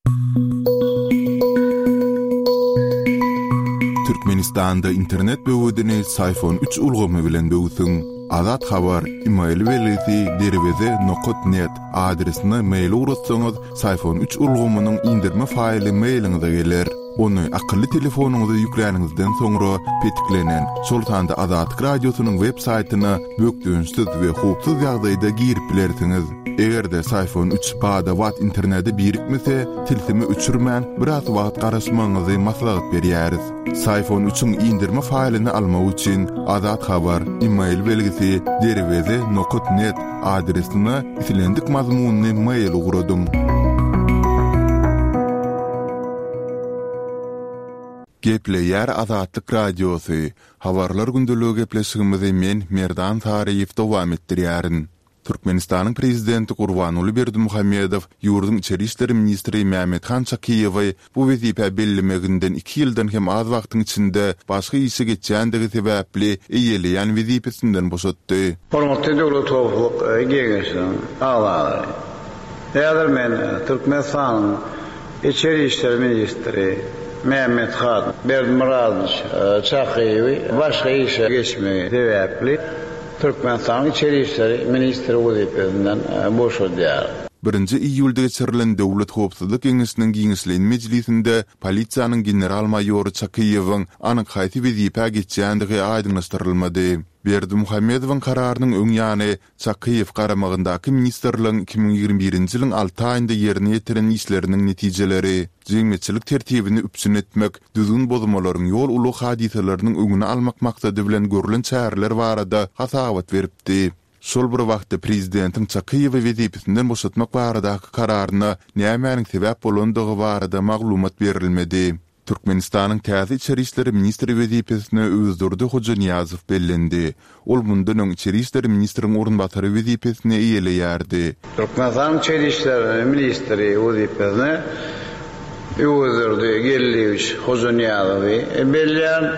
Türkmenistan'da internet böwüdini iPhone 3 ulgamy bilen böwüsüň. Azat habar email welisi derweze.net adresine mail uratsaňyz iPhone 3 ulgamynyň indirme faýly mailiňize geler. Onu akıllı telefonuňyza ýükläningizden soňra petiklenen Sultanda Azat Radiosynyň web saýtyna bökdüňsiz we hupsuz ýagdaýda girip bilersiňiz. Egerde iPhone 3 pada wat interneti birikmese, tilsimi uçurman biraz wagt garaşmaňyzy maslahat berýäris. iPhone 3'ün indirme faýlyny almak üçin Azat habar email belgisi derweze.net adresine isilendik mazmunly mail uğradym. Gepleýär Azatlyk Radiosy. Habarlar gündölügi gepleşigimizi men Merdan Tariýew dowam etdirýärin. Türkmenistanyň prezidenti Gurbanuly Berdimuhammedow ýurdun içeri işleri ministri Mehmethan Çakiýewy bu wezipe bellemeginden 2 ýyldan hem az wagtyň içinde başga işe geçýändigi sebäpli eýeleýän wezipesinden boşatdy. Hormatly döwlet howluk geňeşiň agary. Eger men Türkmenistanyň içeri işleri ministri Mehmethan Berdimuhammedow Çakiýewy başga işe geçmegi sebäpli Türkmenistan içeri işleri ministri wezipesinden boşadýar. 1 iýulda geçirilen Döwlet Howpsuzlyk Geňeşiniň giňişlen mejlisinde polisiýanyň general-maýory Çakiýewiň anyk haýsy wezipe geçýändigi aýdynlaşdyrylmady. Berdimuhammedowyň kararynyň öň ýany Çakiýew garamagyndaky ministrligiň 2021-nji ýylyň 6 aýynda ýerine ýetiren işleriniň netijeleri, jeňmeçilik tertibini üpsün etmek, düzgün bozmalaryň ýol uly hadiseleriniň öňüne almak maksady bilen görülen çäreler barada hasawat beripdi. Şol bir wagtda prezidentiň Çakiýewy wezipesinden boşatmak baradaky kararyna nämäniň sebäp bolandygy barada maglumat berilmedi. Türkmenistanyň täze içeri işleri ministri wezipesine özdürdi Hoca Niyazow bellendi. Ol bundan öň içeri işleri ministriň orunbasary wezipesine eýeleýärdi. Türkmenistanyň içeri işleri ministri wezipesine özdürdi gelýüş Hoca Niyazowy belleýän.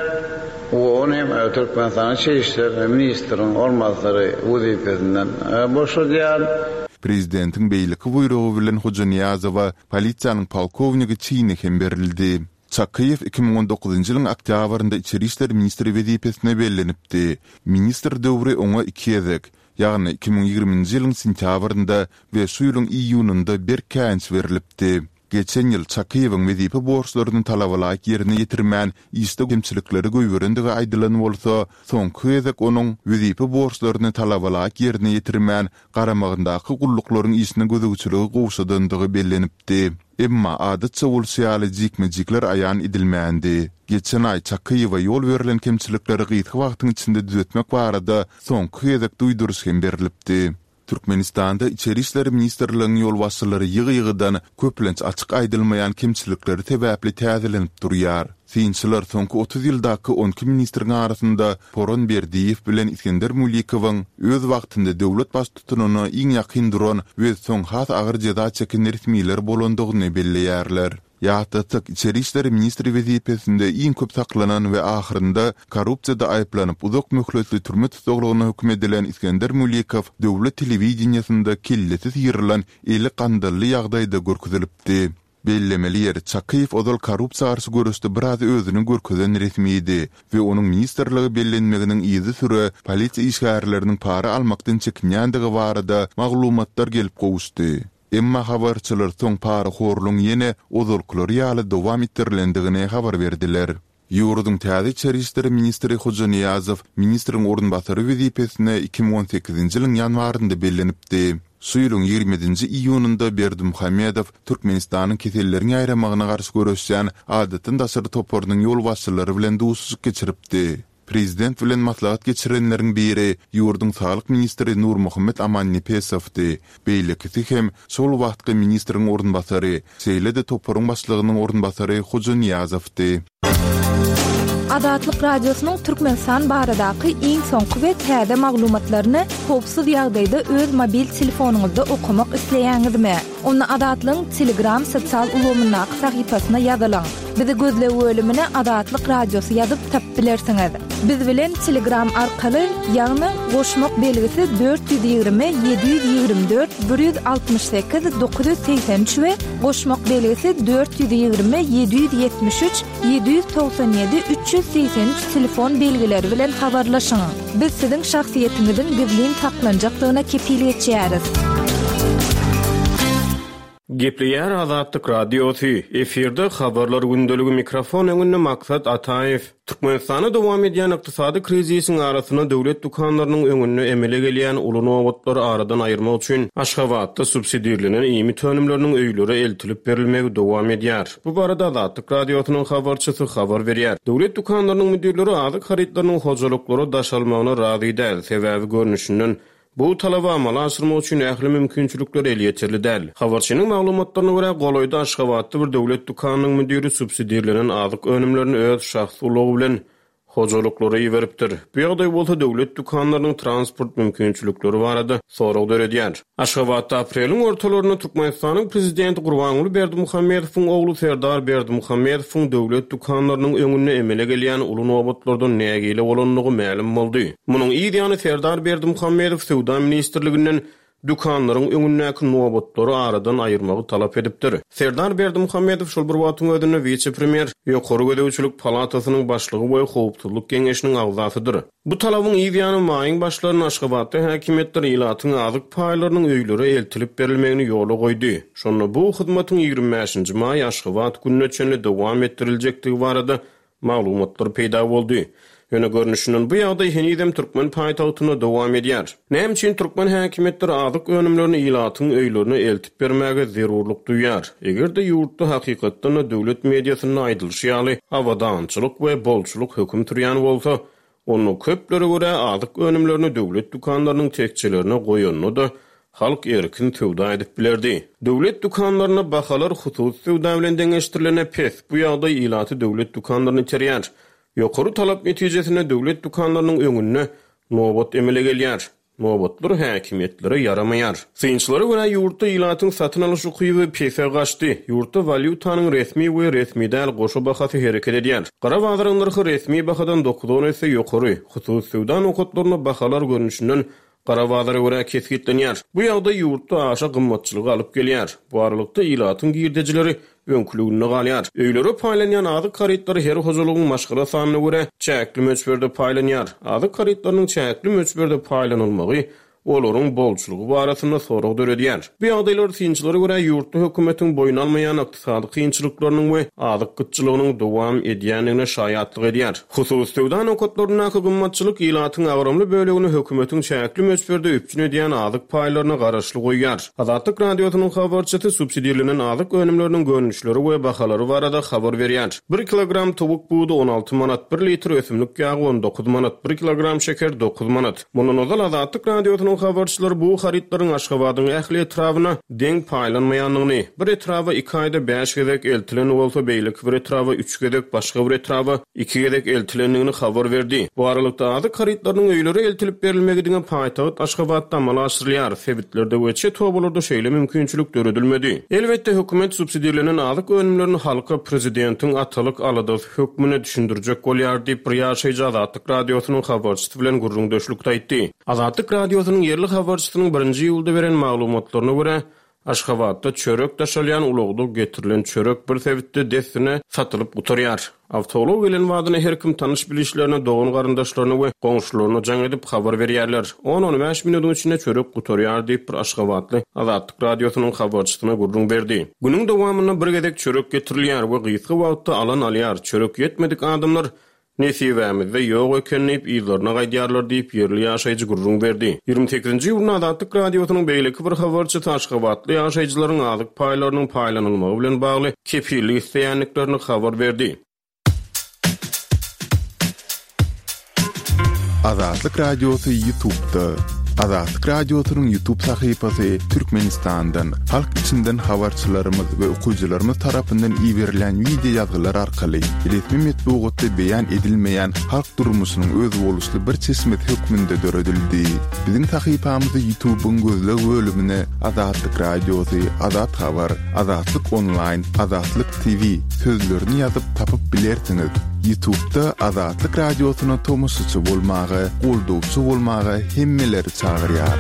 Onu hem Türkmenistan'ın içeri işleri ministriň orunbasary wezipesinden boşadýar. Prezidentiň beýleki buýrugy bilen Hoca Niyazowa polisiýanyň polkowniki çyny hem berildi. Çakiýew 2019-njy ýylyň oktýabrynda içeri işleri ministri wezipesine bellenipdi. Ministr döwri oňa 2 ýezek, ýagny 2020-nji ýylyň sentýabrynda we şu ýylyň iýunynda bir känç berilipdi. Geçen ýyl Çakiýewiň wezipe borçlaryny talabalaýyk ýerine ýetirmän ýyşdy gemçilikleri göýberendigi aýdylan bolsa, soňky ýezek onuň wezipe borçlaryny talabalaýyk ýerine ýetirmän garamagyndaky gullyklaryň ýyşyny gözegçiligi gowşadandygy bellenipdi. Emma adatça bolýaly jikmejikler aýan edilmändi. Geçen aý Çakiýewa ýol berilen kemçilikleri gyýtky wagtyň içinde düzeltmek barada soňky ýezek duýduruş hem berilipdi. Türkmenistanda içeri işleri ministrligiň ýol başçylary ýygy-ýygydan köplenç açyk aýdylmaýan kemçilikleri sebäpli täzelenip durýar. Synçylar soňky 30 ýyldaky 12 ministriň arasynda Poron Berdiýew bilen İskender Mulikowyň öz wagtynda döwlet baştutunyny iň ýakyn duran we soň has agyr jeza çeken resmiler bolandygyny belleýärler. Ýa-da içeri işleri ministri wezipesinde iň köp saklanan we ahyrynda korrupsiýada aýplanyp uzak möhletli türme tutuglygyna hüküm edilen İskender Mulikow döwlet telewizionyasynda kellesiz ýyrylan eli gandally ýagdaýda görkezilipdi. Bellemeli yer Çakiýew odal korrupsiýa garşy görüşde biraz özüni görkezen resmiydi we onuň ministrligi bellenmeginiň izi süre polisiýa işgärleriniň para almakdan çekinýändigi barada maglumatlar gelip gowuşdy. Emma habarçylar soň para horluň ýene ozalklary ýaly dowam etdirilendigine habar berdiler. Ýurdun täze içeri işleri ministri Hoca Niyazow ministriň orunbasary wezipesine 2018-nji ýylyň ýanwarynda bellenipdi. Şu ýylyň 20-nji iýunynda Berdimuhammedow Türkmenistanyň kesellerini aýramagyna garşy görüşýän adatyn daşary topornyň ýol başçylary bilen duşuşyk geçiripdi. Prezident bilen maslahat geçirenleriň biri ýurdun saglyk ministri Nurmuhammed Amannipesowdy. Beýleki hem şol wagtky ministriň orunbasary, Seýlede toporyň başlygynyň orunbasary Hoca Niyazowdy. Azatlyk Radiosynyň Türkmenistan baradaky iň soňky we täze maglumatlaryny howpsuz ýagdaýda öz mobil telefonuňyzda okumak isleýäňizmi? Onu Azatlyň Telegram sosial ulgamyna sahypasyna ýazylaň. Bizi gözlep bölümine Azatlyk Radiosy ýazyp tapyp bilersiňiz. Biz bilen Telegram arkaly ýagny goşmak belgisi 420 724 168 983 we goşmak belgisi 420 773 797 383 telefon belgileri bilen habarlaşyň. Biz siziň şahsiýetiňizin gizlin saklanjakdygyna kepillik etýäris. Gepleýär Azatlyk radiosu. Eferde habarlar gündöligi mikrofon öňünde Maksat Ataýew. Türkmenistana dowam edýän ykdysady krizisiň arasyna döwlet dukanlarynyň öňünde emele gelýän uly nowatlary aradan aýyrmak üçin Aşgabatda subsidiýalenen ýymy tönümleriniň öýleri eltilip berilmegi dowam edýär. Bu barada Azatlyk radiosynyň habarçysy habar berýär. Döwlet dukanlarynyň müdirleri azyk haritlarynyň hojalyklary daşalmagyna razy däl. Sebäbi görnüşinden bu talaba amala aşyrmak üçin ähli mümkinçilikler elýetirli däl. Habarçynyň maglumatlaryna görä Goloýda Aşgabatda bir döwlet dukanynyň müdiri subsidiýalenen azyk önümlerini öz şahsy ulugy bilen hojalyklary beripdir. Bu ýagdaý bolsa döwlet dukanlarynyň transport mümkinçilikleri barada sorag döredýär. Aşgabatda apreliň ortalaryna Türkmenistanyň prezidenti Gurbanuly Berdimuhammedowyň ogly Serdar Berdimuhammedowyň döwlet dukanlarynyň öňüne emele gelýän uly nowatlardan nägile bolanlygy ma'lum boldy. Munyň ýa-ni Serdar Berdimuhammedow Sowda ministrliginden dukanlaryň öňündäki nowatlary aradan aýyrmagy talap edipdir. Serdar Berdimuhammedow şol bir wagtyň ödünde vice-premier ýokary gödäwçilik palatasynyň başlygy we howpsuzlyk geňeşiniň agzasydyr. Bu talabyň ýa-ni maýyň başlaryny Aşgabatda häkimetler ýylatyň azyk paýlarynyň öýleri eltilip berilmegini ýola goýdy. Şonda bu hyzmatyň 25-nji maý Aşgabat günneçenli dowam ettiriljekdigi barada maglumatlar peýda boldy. Ýöne görnüşinden bu ýagdaý henidem Türkmen paýtagtyna dowam edýär. Näme üçin Türkmen häkimetleri azyk önümlerini ýylatyň öýlerini eltip bermäge zerurlyk duýar? Egerde ýurtda hakykatdan döwlet mediasyny aýdylşýaly awadançylyk we bolçuluk höküm türýän bolsa, onu köpleri görä azyk önümlerini döwlet dukanlarynyň tekçilerine goýanyny da halk erkin töwda edip bilerdi. Döwlet dukanlaryna bahalar hususy töwda bilen deňeşdirilene pes. Bu ýagdaý ýylaty döwlet dukanlaryny içerýär. Ýokary talap netijesinde döwlet dukanlarynyň öňüne nowat emele gelýär. Nowatlar häkimetlere yaramaýar. Synçylary görä ýurtda ýylatyň satyn alyş ukyby pese gaçdy. Ýurtda valyutanyň resmi we resmi däl goşa bahasy hereket edýär. Gara bazaryň narhy resmi bahadan 9 есе ýokary. Hususy sowda nowatlaryna bahalar görnüşinden gara bazary görä kesgitlenýär. Bu ýagdaý ýurtda aşa gymmatçylygy alyp gelýär. Bu aralykda ýylatyň girdejileri öňkülügini galýar. Öýleri paýlanýan azyk haritleri her hojalygyň maşgala sanyna görä çäkli möçberde paýlanýar. Azyk haritlarynyň çäkli möçberde paýlanylmagy olaryň bolçulugy barasynda sorag döredýär. Bu ýagdaýlar synçylary görä ýurtda hökümetiň boyun almaýan ykdysady kynçylyklarynyň we azyk gytçylygynyň dowam edýändigine şaýatlyk edýär. Hususy sowda nokatlaryna gymmatçylyk ýylatyň agramly bölegini hökümetiň çäkli möçberde üpçün edýän azyk paýlaryna garaşly goýýar. Azatlyk radiosynyň habarçysy subsidiýalenen azyk önümleriniň görnüşleri we bahalary barada habar berýär. 1 kilogram towuk buğda 16 manat, 1 litr ösümlik ýagy 19 manat, 1 kilogram şeker 9 manat. Munun ozal Azatlyk radiosynyň habarçylar bu haritlaryň Aşgabatyň ähli etrawyna deň paýlanmaýanlygyny, bir etrawa 2 aýda 5 gezek eltilen bolsa beýlik bir etrawa 3 gezek başga bir etrawa 2 gezek eltilenligini habar berdi. Bu aralykda azyk haritlarynyň öýleri eltilip berilmegi diňe paýtagat Aşgabatda amala aşyrylýar. Sebitlerde weçe tobalarda şeýle mümkinçilik döredilmedi. Elbetde hökümet subsidiýalenen azyk önümlerini halka prezidentiň atalyk aladaş hökmüne düşündirjek bolýar diýip bir ýaşaýjy Azatlyk radiosynyň habarçysy bilen gurrundaşlykda aýtdy. Azatlyk radiosynyň yerli habarçysynyň 1-nji ýylda beren maglumatlaryna görä Aşgabatda çörek daşalýan ulugda getirilen çörek bir sebitde desine satylyp gutarýar. Awtolog bilen wadyna her kim tanyş bilişlerine dogan garyndaşlaryna we goňşularyna jaň edip habar berýärler. 10-15 minutyň içinde çörek gutarýar diýip bir Aşgabatly Azatlyk radiosynyň habarçysyna gurrun berdi. Günüň dowamyna bir gezek çörek getirilýär we gysga wagtda alan alýar. Çörek yetmedik adamlar nesibämizde ýok ekenip ýyllaryna gaýdýarlar diýip ýerli ýaşaýjy gurrun berdi. 28-nji ýylda Azatlyk radiosynyň beýleki bir habarçysy Aşgabatly ýaşaýjylaryň azyk paýlarynyň paýlanylmagy bilen bagly kepillik isleýänliklerini habar berdi. Azatlyk radiosy YouTube'da. Azatlyk radiosynyň YouTube sahypasy Türkmenistandan, halk içinden habarçylarymyz we okuyjylarymyz tarapyndan ýiberilen video ýazgylar arkaly resmi metbuatda beýan edilmeýän halk durmuşynyň öz boluşly bir çeşmet hökmünde döredildi. Biziň sahypamyzy YouTube'un gözleg bölümine Azatlyk radiosy, Azat habar, Azatlyk online, Azatlyk TV sözlerini ýazyp tapyp bilersiňiz. YouTube'da Azatlyk Radiosyna tomusçy bolmagy, goldowçy bolmagy hemmeleri çagyrýar.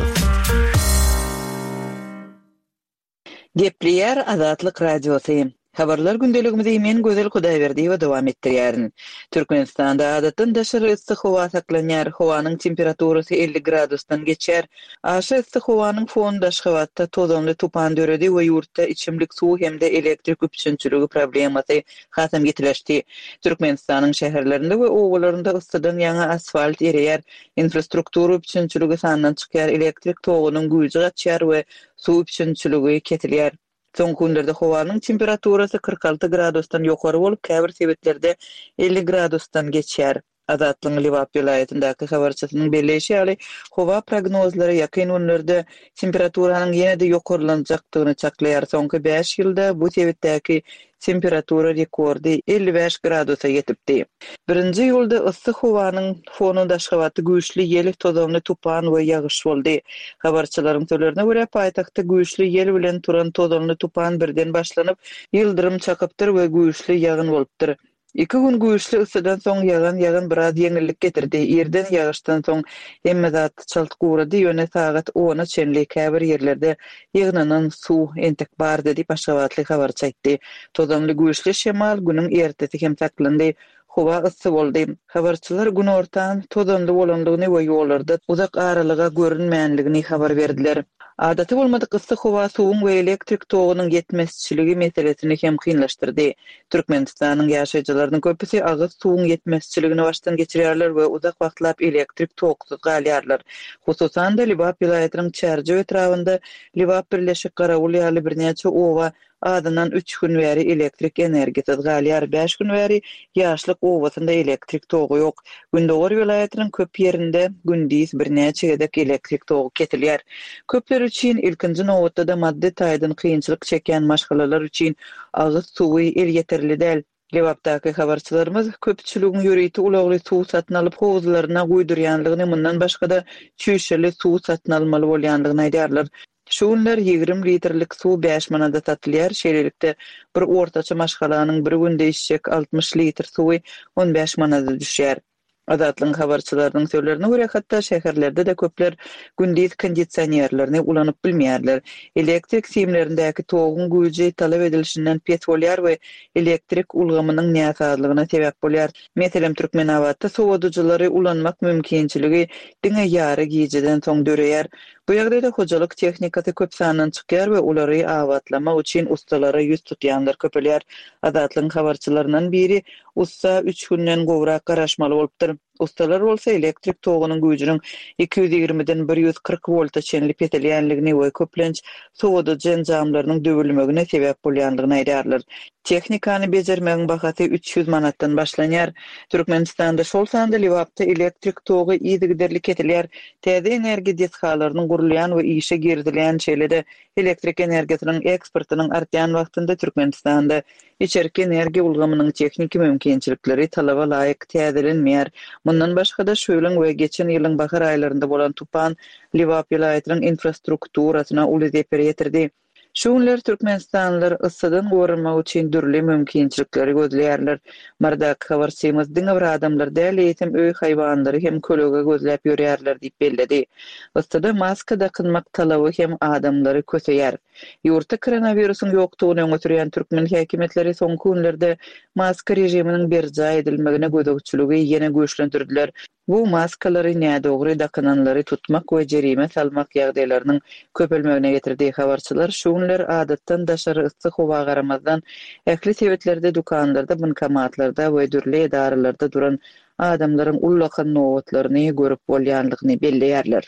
Gepliýär Azatlyk Radiosy. Habarlar gündeligimizi men gözel Hudaýberdi we dowam etdirýärin. Türkmenistanda adatdan daşary yssyk howa saklanýar. Howanyň temperaturasy 50 gradusdan geçer. Aşy yssyk howanyň fonu daşky wagtda tozanly tupan döredi we ýurtda içimlik suw hemde elektrik üçinçiligi problemasy hasam getirildi. Türkmenistanyň şäherlerinde we owalarynda yssydan ýa asfalt erýär. Infrastruktura üçinçiligi sandan çykýar. Elektrik togunyň güýji gaçýar we suw üçinçiligi ketilýär. Son günlerde howanyň temperaturasy 46 gradusdan ýokary bolup, käbir sebetlerde 50 gradusdan geçýär. Azatlyň Liwap vilayatindaky habarçysynyň belleşi ýaly howa prognozlary ýakyn günlerde temperaturanyň ýene-de ýokarylanjakdygyny çaklaýar. Soňky 5 ýylda bu sebepdäki temperatura rekordy 55 gradusa ýetipdi. Birinji ýylda yssyk howanyň fonu daşky wagty güýçli ýel, tozanly tupan we ýagyş boldy. Habarçylaryň söýlerine görä paýtagtda güýçli ýel bilen turan tozanly tupan birden başlanyp ýyldyrym çakypdyr we güýçli ýagyn bolupdyr. 2 gün güýçli yssydan soň ýagan biraz ýeňillik getirdi. Ýerden ýagyşdan soň hemme zat çalt gurady, ýöne sagat 10-a çenli käbir ýerlerde ýygnanan suw entek bar dedi başgawatly habarçy aýtdy. Tozanly güýçli şemal günüň ertesi hem saklandy. Howa ıssy boldy. Habarçylar gün ortan tozanly bolanlygyny we ýollarda uzak aralyga görünmänligini habar berdiler. Adaty bolmadyk yssyk howa suwuň we elektrik togunyň ýetmezçiligi meselesini hem kynlaşdyrdy. Türkmenistanyň ýaşaýjylarynyň köpüsi agyz suwuň ýetmezçiligini başdan geçirýärler we uzak wagtlap elektrik togsuz galýarlar. Hususan da Liwap vilayatynyň Çärje etrawynda Liwap birleşik Garawul ýaly birnäçe owa adynan 3 gün bäri elektrik energiýasiz galýar. 5 gün bäri ýaşlyk owasynda elektrik togu ýok. Gündöwer vilayatynyň köp ýerinde gündüz birnäçe gedek elektrik togu ketilýär. Köpler üçin ilkinji nowatda da maddi taýdan kynçylyk çeken maşgalalar üçin agyz suwy el ýeterli däl. Liwapdaky habarçylarymyz köpçüligiň ýöreýti ulagly suw satyn alyp howuzlaryna guýdurýanlygyny, mundan başga da çüýşeli suw satyn almaly bolýanlygyny aýdýarlar. Şu günler 20 litrlik suw 5 manada satylýar. Şeýlelikde bir ortaça maşgalanyň bir günde içjek 60 litr suwy 15 manada düşýär. Azatlyň habarçylarynyň söýlerine görä hatda şäherlerde de köpler gündüz kondisionerlerini ulanyp bilmeýärler. Elektrik simlerindäki toguň güýji talap edilişinden pet bolýar we elektrik ulgamynyň näsazlygyna sebäp bolýar. Meselem Türkmenawatda sowadyjylary ulanmak mümkinçiligi diňe ýary gijeden soň döreýär. Bu ýagdaýda hojalyk tehnikasy köp sandan çykýar we ulary awatlamak üçin ustalary ýüz tutýanlar köpelýär. Azatlyň habarçylarynyň biri usta 3 günden gowrak garaşmaly bolupdyr. Ustalar bolsa elektrik togunyň güýjüniň 220-den 140 volta çenli petelýänligini we köplenç sowadyjy enjamlarynyň döwülmegine sebäp bolýanlygyny aýdýarlar. Tehnikany bejermegiň bahasy 300 manatdan başlanýar. Türkmenistanda şol sanda Liwapda elektrik togu ýygyderli ketilýär. Täze energiýa deskalarynyň gurulýan we işe girdilýän şeýlede elektrik energiýasynyň eksportynyň artýan wagtynda Türkmenistanda içerki energiýa ulgamynyň tehnik mümkinçilikleri talaba laýyk täzelenmeýär. Mundan başga da şu ýylyň we geçen ýylyň bahar aýlarynda bolan tupan Liwap vilayatynyň infrastrukturasyna uly zepir ýetirdi. Şu günler Türkmenistanlylar ıssydan gorunmak üçin dürli mümkinçilikleri gözleýärler. Mardak habarçymyz diňe bir adamlar däl eýitim öý haýwanlary hem kölege gözläp ýörýärler diýip belledi. Yssyda maska dakynmak talaby hem adamlary köseýär. Ýurtda koronawirusyň ýokdugyny öňe türkmen häkimetleri soňky günlerde maska rejiminiň berja edilmegine gödökçüligi ýene güýçlendirdiler. Bu maskalary nädogry dakynanlary tutmak we jerime salmak ýagdaýlarynyň köpelmegine getirdi. Habarçylar şu günler adatdan daşary yssyk howa garamazdan ähli sebetlerde dukanlarda, bankomatlarda we dürli edaralarda duran adamlaryň ullakan nowatlaryny görüp bolýanlygyny belleýärler.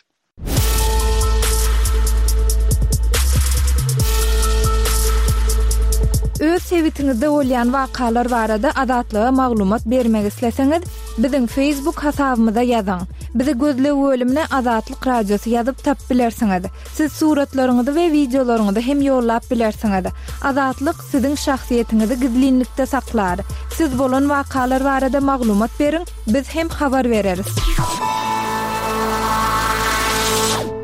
Öz sewitinizde bolýan wakalar barada azatlyga maglumat bermek isleseňiz, biziň Facebook hasabymyza ýazyň. Bizi gözle bölümine Azatlyk Radiosy ýazyp tap bilersiňiz. Siz suratlaryňyzy we videolaryňyzy hem ýollap bilersiňiz. Azatlyk siziň şahsiýetiniňizi gizlinlikde saklar. Siz bolan wakalar barada maglumat beriň, biz hem habar bereriz.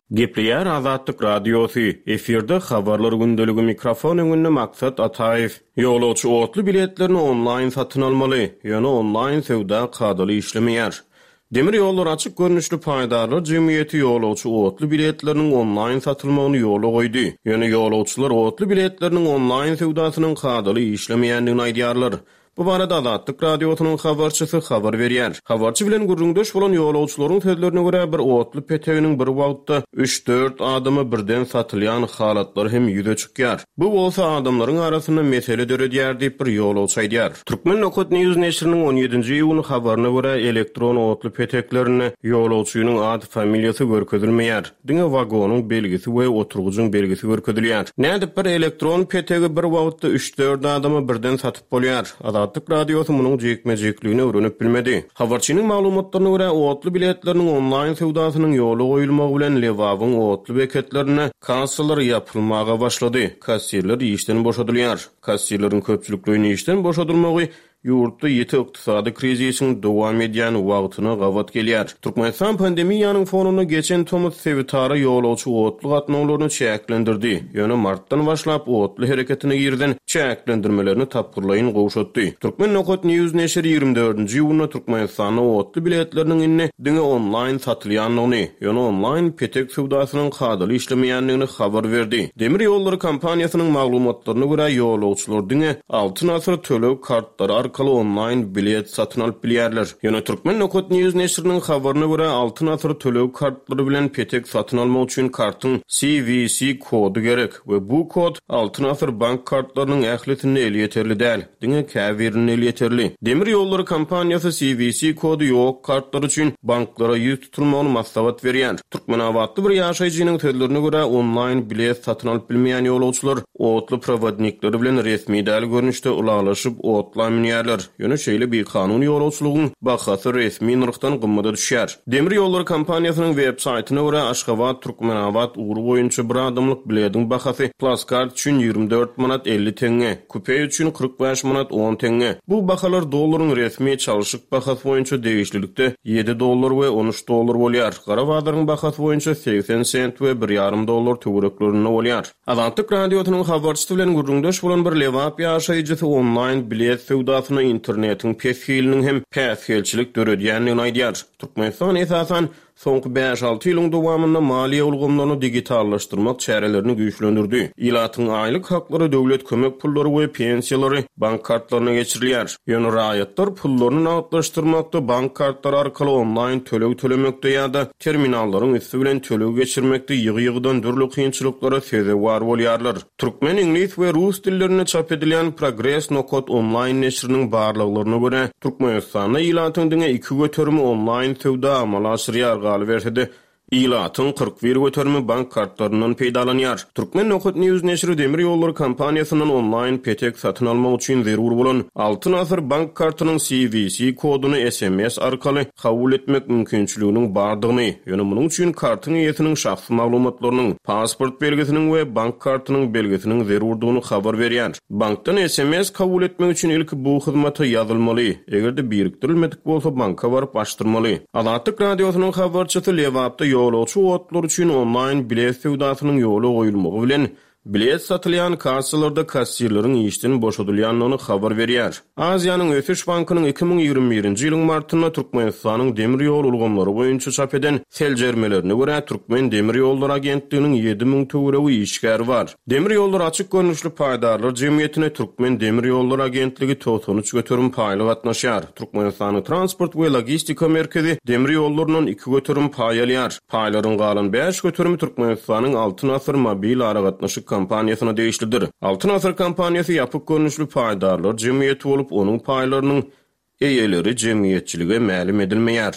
Gepleýär Azatlyk Radiosu. Efirde habarlar gündeligi mikrofon öňünde Maksat Ataýew. Ýolawçy otly biletlerini onlaýn satyn almaly. Ýöne onlaýn sewda kadaly işlemeýär. Demir ýollar açyk görnüşli paýdarlar jemgyýeti ýolawçy otly biletleriniň onlaýn satylmagyny ýola goýdy. Ýöne ýolawçylar otly biletleriniň onlaýn sewdasynyň kadaly işlemeýändigini aýdýarlar. Bu barada Azatlyk Radiosynyň habarçysy habar berýär. Habarçy bilen gurrundaş bolan ýolawçylaryň sözlerine görä bir otly peteginiň bir wagtda 3-4 adamy birden satylýan halatlar hem ýüze çykýar. Bu bolsa adamlaryň arasynda mesele döredýär diýip bir ýolawçy aýdýar. Türkmen Nokot News neşriniň 17-nji ýylyň habaryna görä elektron otly peteklerini ýolawçynyň ady familiýasy görkezilmeýär. Diňe wagonyň belgisi we oturgucun belgisi görkezilýär. Nädip bir elektron petegi bir wagtda 3-4 adamy birden satyp bolýar. Azatlyk Radiosu munyň jekmejekligini öwrenip bilmedi. Habarçynyň maglumatlaryna görä otly biletleriniň onlaýn sewdasynyň ýoly goýulmagy bilen Lewawyň otly beketlerine kassalar ýapylmaga başlady. Kassirler işden boşadylýar. Kassirleriň köpçüliklerini işden boşadylmagy ýurtda ýeti ykdysady krizisiň dowam edýän wagtyna gawat gelýär. Türkmenistan pandemiýanyň fonuny geçen Tomut Sevitara ýolawçy otly gatnawlaryny çäklendirdi. Ýöne martdan başlap otly hereketine girden çäklendirmelerini tapgyrlaýyn gowşatdy. Türkmen Nokot News neşri 24-nji ýylyna Türkmenistanyň otly biletleriniň inne diňe onlaýn satylýanlygyny, ýöne onlaýn petek sewdasynyň kadaly işlemeýändigini habar berdi. Demir ýollary kampaniýasynyň maglumatlaryna görä ýolawçylar diňe altyn asyr tölew kartlary arkaly onlaýn bilet satyn alyp bilýärler. Ýöne Türkmen Nokot News neşriniň habaryna görä altyn asyr tölew kartlary bilen petek satyn almak üçin kartyň CVC kodu gerek we bu kod altyn asyr bank kartlarynyň ähletini elýeterli däl. Diňe käbirini elýeterli. Demir ýollary kampaniýasy CVC kodu ýok kartlar üçin banklara ýüz tutulmagyny maslahat berýär. Türkmen awatly bir ýaşaýjynyň sözlerine görä onlaýn bilet satyn alyp bilmeýän ýolawçylar otly prowadnikleri bilen resmi däl görnüşde ulaglaşyp otlaýmynýarlar. Ýöne şeýle bir kanun ýolawçylygyň bahasy resmi nyrkdan gymmaty düşýär. Demir ýollary kampaniýasynyň web saýtyna görä Aşgabat Türkmenawat uğru boýunça bir adamlyk biletiň bahasy plaskart üçin 24 manat 50 tenge, kupe üçin 45 manat 10 tenge. Bu bahalar dollaryň resmi çalyşyk bahasy boýunça degişlilikde 7 dollar we 13 dollar bolýar. Gara badaryň bahasy boýunça 80 sent we 1,5 dollar töwereklerine bolýar. Azatlyk Radiosynyň habarçysy bilen gurrundaş bolan bir lewap ýaşaýjysy onlaýn bilet sewdasyny internetiň pesgiliniň hem pesgilçilik döredýändigini aýdýar. Türkmenistan esasan soňky 5-6 ýylyň dowamynda maliýe ulgamlaryny digitallaşdyrmak çärelerini güýçlendirdi. Ilatyň aýlyk haklary, döwlet kömek pullary we pensiýalary bank kartlaryna geçirilýär. Ýöne raýatlar pullaryny nagdlaşdyrmakda bank kartlary arkaly onlaýn tölew tölemekde ýa-da terminallaryň üstü bilen tölew geçirmekde ýygy-ýygydan dürli kynçylyklara sezewar bolýarlar. Türkmen, ingliz we rus dillerine çap edilen Progress Nokot onlaýn neşriniň barlyklaryna görä Türkmenistanda ilatyň diňe 2 göterimi onlaýn sewda amala aşyrýar versede İlatyň 41 göterimi bank kartlarynyň peýdalanýar. Türkmen Nokot News neşri demir ýollary kampaniýasynyň onlaýn petek satyn almak üçin zerur bolan altyn asyr bank kartynyň CVC koduny SMS arkaly kabul etmek mümkinçiliginiň bardygyny, ýöne munyň üçin kartyň ýetiniň şahsy maglumatlarynyň, pasport belgisiniň we bank kartynyň belgisiniň zerurdygyny habar berýär. Bankdan SMS kabul etmek üçin ilki bu hyzmata ýazylmaly. Egerde birikdirilmedik bolsa banka baryp açdyrmaly. Azatlyk Radiosynyň habarçysy Lewapda ýolawçy otlar üçin onlaýn bilet sewdasynyň ýoly goýulmagy bilen bilet satylýan kassalarda kassirleriň işden boşadylýanyny habar berýär. Aziýanyň Ösüş bankynyň 2021-nji ýylyň martynda Türkmenistanyň demir ýol ulgamlary boýunça çap eden seljermelerine görä Türkmen Demir ýolları agentliginiň 7000 töweregi işgäri bar. Demir ýolları açyk görnüşli paýdarlar jemgyýetine Türkmen Demir ýolları agentligi 93 göterim paýly gatnaşýar. Türkmenistanyň transport we logistika merkezi demir ýollarynyň 2 göterim paý alýar. Paýlaryň galan 5 göterimi Türkmenistanyň altyn asyr mobil aragatnaşyk kampaniýasyna degişlidir. Altyn asyr kampaniýasy ýapyk görnüşli paýdarlar jemgyýeti bolup onuň paýlarynyň eýeleri jemgyýetçilige mälim edilmeýär.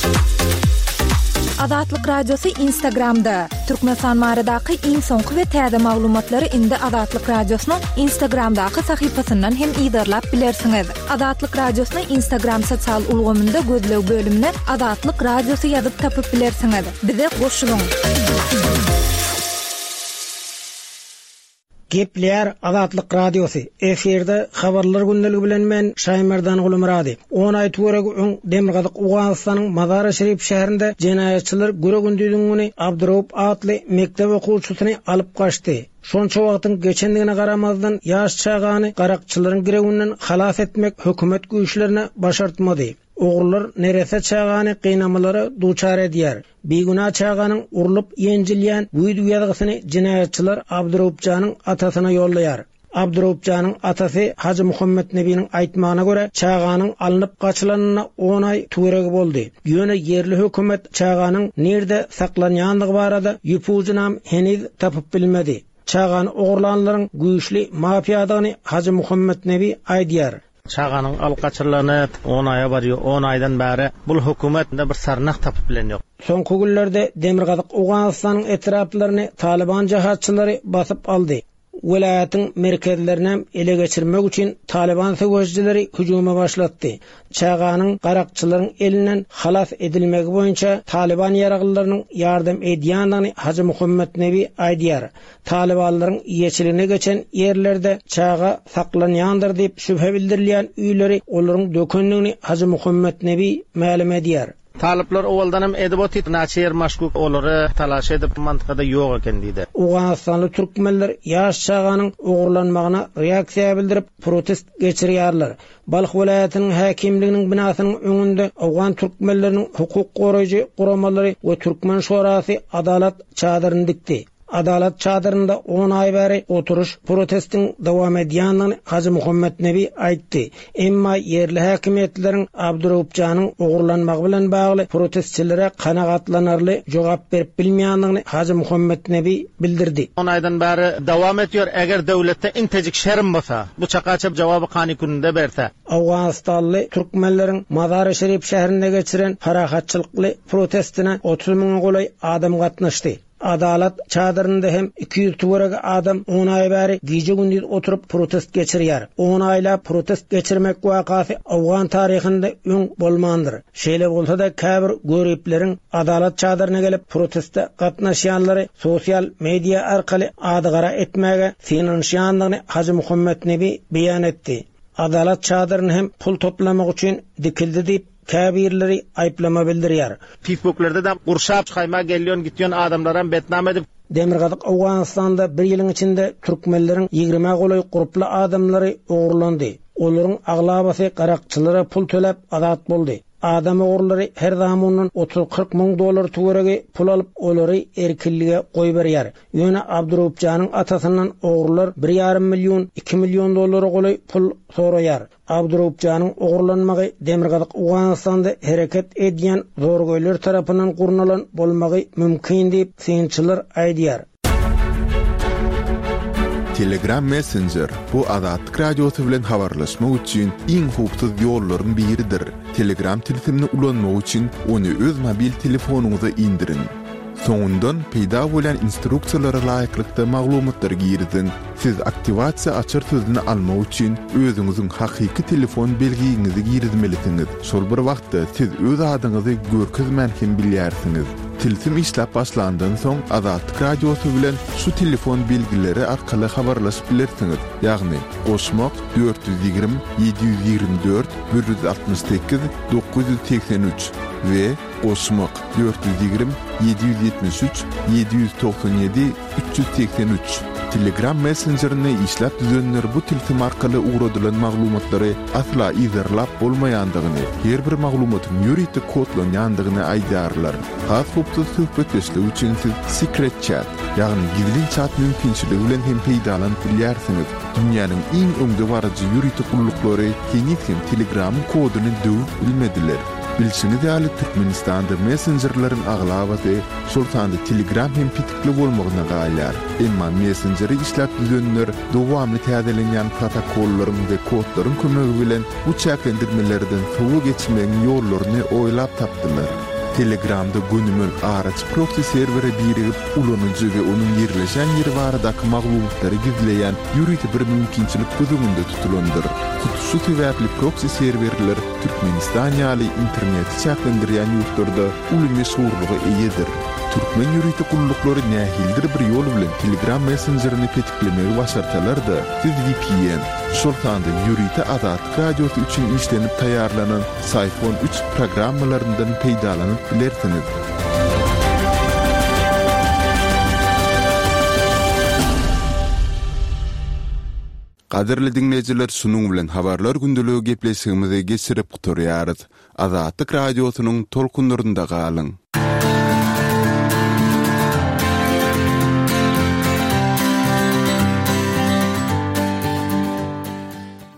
Azatlyk Radiosu Instagramda. Türkmenistan baradaky iň soňky we täze maglumatlary indi Azatlyk Radiosynyň Instagramdaky sahypasyndan hem ýydarlap bilersiňiz. Azatlyk Radiosynyň Instagram sosial ulgamynda gözlew bölümine Azatlyk Radiosu ýazyp tapyp bilersiňiz. Bize goşulyň. Gepler Azatlyk Radiosu. Eferde habarlar gündeligi bilen men Şaymerdan Gulumradi. 10 ay töregi öň Demirgazyk Owganystanyň Mazar Şerif şäherinde jenaýatçylar göregündüýüňi Abduroup atly mektep okuwçysyny alyp kaçdy. Şonça wagtyň geçendigine garamazdan ýaş çağany garakçylaryň giregünden halas etmek hökümet güýçlerine başartmady. Oğurlar nerese çağany qıynamalary duçar edýär. Beguna çağanyň urulyp ýenjilýän bu ýazygyny jinaýatçylar Abduroupjanyň atasyna ýollaýar. Abduroupjanyň atasy Hacı Muhammed Nebiniň aýtmagyna görä çağanyň alınıp gaçylanyna 10 ay töregi boldy. Ýöne yerli hökümet çağanyň nerede saklanýandygy barada ýüpüjünam heniz tapyp bilmedi. Çağany oğurlanlaryň güýçli mafiýadygyny Hacı Muhammed Nebi aýdýar. Çağanyň alyp gaçyrylanyp 10 aýa barýar. 10 aýdan bäri bu hökümetde bir sarnak tapyp bilen ýok. Soňky günlerde Demirgazyk Owganystanyň etraplaryny Taliban jahatçylary basyp aldy. Welaýatyň merkezlerini ele geçirmek üçin Taliban söwüçleri hüjuma başlatdy. Çağanyň garakçylaryň elinden halas edilmegi boýunça Taliban ýaraglylarynyň ýardam edýändigini Hacı Muhammed Nebi aýdýar. Talibanlaryň ýeçiligine geçen ýerlerde çağa saklanýandyr diýip şüphe bildirilýän üýleri olaryň dökendigini Hacı Muhammed Nebi ma'lum edýär. Talipler owaldanam edebot etnaçer maşguk olary talaş edip mantykada ýok eken diýdi. Owganystanly türkmenler ýaş çağanyň ogurlanmagyna reaksiýa bildirip protest geçirýärler. Balx welaýatynyň häkimliginiň binasynyň öňünde Owgan türkmenleriniň hukuk goraýjy guramalary we Türkmen şorasy adalat çadyryny dikdi. Adalat çadırında 10 ay beri oturuş protestin devam edýändigini Hacı Muhammed Nebi aýtdy. Emma yerli häkimetleriň Abduroupjanyň ogurlanmagy bilen bagly protestçilere kanagatlanarly jogap berip bilmeýändigini Hacı Muhammed Nebi bildirdi. 10 aydan beri devam etýär. Eger döwletde intejik şerim bolsa, bu çakaçap jogaby kany gününde berse. Awganistanly türkmenleriň Mazar Şerif şäherinde geçiren harahatçylykly protestine 30 000 golay adam gatnaşdy. Adalat çadırında hem 200 tuvarag adam 10 ay beri gece gündüz oturup protest geçirýär. 10 ayla protest geçirmek wakasy Awgan taryhynda öň bolmandyr. Şeýle bolsa da käbir görepleriň adalat çadyryna gelip protestde gatnaşýanlary sosial media arkaly adygara etmäge synanýandygyny Hacı Muhammed Nebi beýan etdi. Adalat çadyryny hem pul toplamak üçin dikildi diýip käbirleri aýplama bildirýär. Facebooklerde da gurşap çyma gelýän gitýän adamlaram betnam edip Demirgazyk Owganystanda bir ýylyň içinde türkmenleriň 20 goloy gruply adamlary ogurlandy. Olaryň aglabasy garakçylara pul töläp azat boldy. Adam ogurlary her zamandan 30-40 000 dolar tuvaragi pul alyp olary erkinlige goý berýär. Ýöne Abduroupjanyň atasyndan ogurlar 1,5 milyon 2 milyon dolar goly pul soraýar. Abduroupjanyň ogurlanmagy Demirgazyk Owganystanda hereket edýän zorgoýlar tarapyndan gurnalan bolmagy mümkin diýip synçylar aýdýar. Telegram Messenger bu Azatlyk Radiosu bilen habarlaşmak üçin iň hupsuz ýollardan biridir. Telegram telefonuna ulanmak üçin onu öz mobil telefonuňyza indirin. Soňundan peýda bolan instruksiýalara laýyklykda maglumatlar girdin. Siz aktivasiýa açar sözüni almak üçin özüňiziň hakyky telefon belgiňizi girdimeliňiz. Şol bir wagtda siz öz adyňyzy görkezmän hem bilýärsiňiz. Tilsim işläp başlandan soň Azatlyk Radiosu bilen şu telefon belgileri arkaly habarlaşyp bilersiňiz. Ýagny goşmak 420 724 168 983 we goşmak 420 773 797 383. Telegram Messenger'ine işläp düzenler bu tilsim arkaly uğradylan maglumatlary asla izerlap bolmaýandygyny, her bir maglumatyn ýuridik kodlanýandygyny aýdarlar. Has hupsuz söhbetleşmek üçin siz secret chat, ýagny gizli chat mümkinçiligi bilen hem peýdalanyp bilýärsiňiz. Dünýäniň iň öňde barajy ýuridik gullyklary hem Telegram'yň koduny döwüp bilmediler. Bilşiniz ýaly Türkmenistanda messengerlaryň aglabasy sultanda Telegram hem pitikli bolmagyna gaýlar. Emma messengeri işläp düzenler dowamly täzelenýän protokollaryň we kodlaryň kömegi bilen bu çäklendirmelerden sowu geçmeň ýollaryny oýlap tapdylar. Telegramda günümül araç proxy servere birigip ulanıcı ve onun yerleşen yeri baradaky maglumatları gizleyen ýüriti bir mümkinçilik gözüňünde tutulandyr. Şu sebäpli proxy serverler Türkmenistan ýaly internet çäklendirýän ýurtlarda uly meşhurlygy eýedir. Türkmen ýürüýti gullukları nähildir bir ýol bilen Telegram Messengerini petiklemegi başartalar da siz VPN, şoltanda ýürüýti Azatlyk radiosu üçin işlenip taýýarlanan iPhone 3 programmalaryndan peýdalanyp bilersiniz. Qadirli dinleyijiler, şunun bilen habarlar gündülügi gepleşigimizi geçirip guturýarys. Azatlyk radiosynyň tolkunlarynda galyň.